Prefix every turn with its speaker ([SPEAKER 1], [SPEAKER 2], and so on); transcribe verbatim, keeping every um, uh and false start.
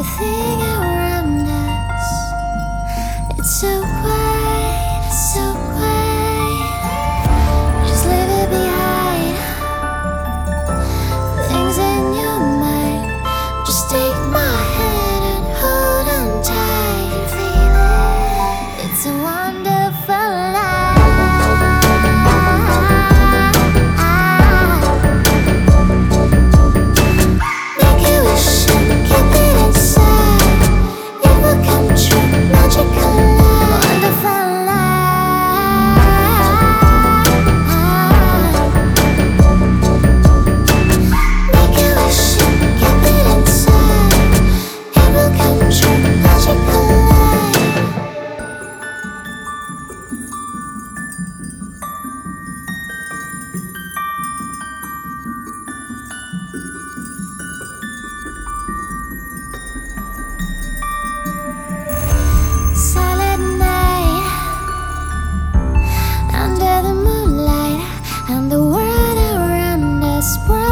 [SPEAKER 1] everything around us. It's so quiet, it's so quiet. Just leave it behind. Things in your mind. Just take my hand and hold on tight and feel it. It's a wonderful life. Make a wish and keep it inside. It will come true, magical life, wonderful life. Make a wish and keep it inside. It will come true, magical life. Silent night, under the moonlight, and the world around us.